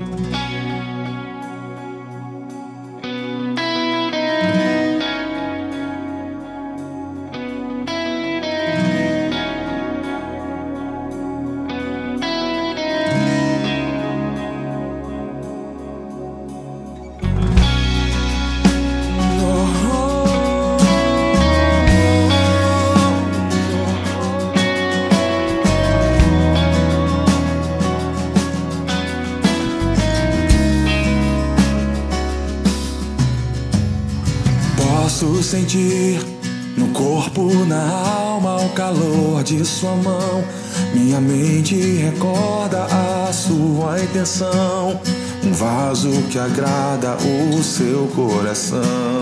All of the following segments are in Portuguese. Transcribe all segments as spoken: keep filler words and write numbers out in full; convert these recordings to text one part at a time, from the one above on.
Posso sentir no corpo, na alma, o calor de sua mão. Minha mente recorda a sua intenção, um vaso que agrada o seu coração.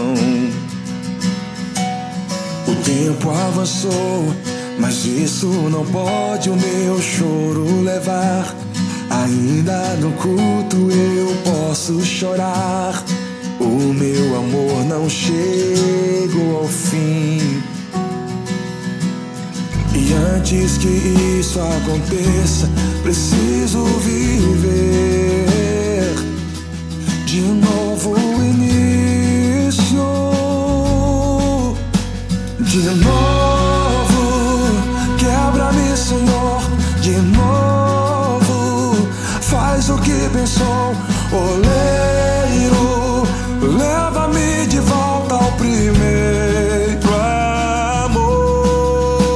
O tempo avançou, mas isso não pode o meu choro levar. Ainda no culto eu posso chorar. O meu amor não chegou ao fim. E antes que isso aconteça, preciso viver de novo o início. De novo, quebra-me, Senhor. De novo, faz o que pensou, oleiro. Leva-me de volta ao primeiro amor.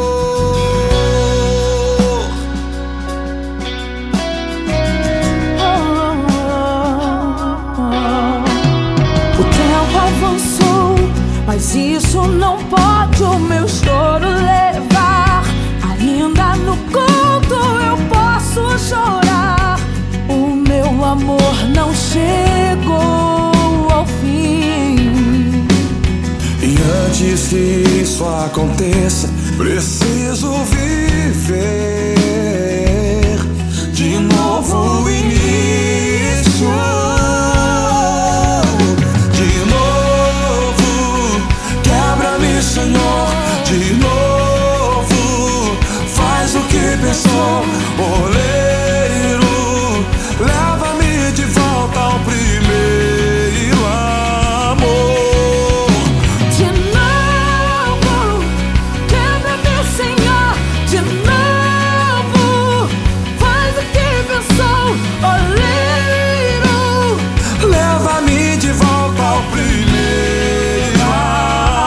O tempo avançou, mas isso não pode o meu choro levar. Ainda no culto eu posso chorar. O meu amor não chegou ao fim. E antes que isso aconteça, preciso viver de novo o início. De novo, quebra-me, Senhor. De novo, faz o que pensou, oleiro. Leva-me de volta ao primeiro amor. De novo, quebra-me, Senhor. De novo, faz o que pensou, oleiro. Leva-me de volta ao primeiro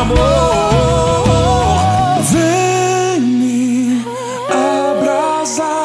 amor. Vem me abraçar.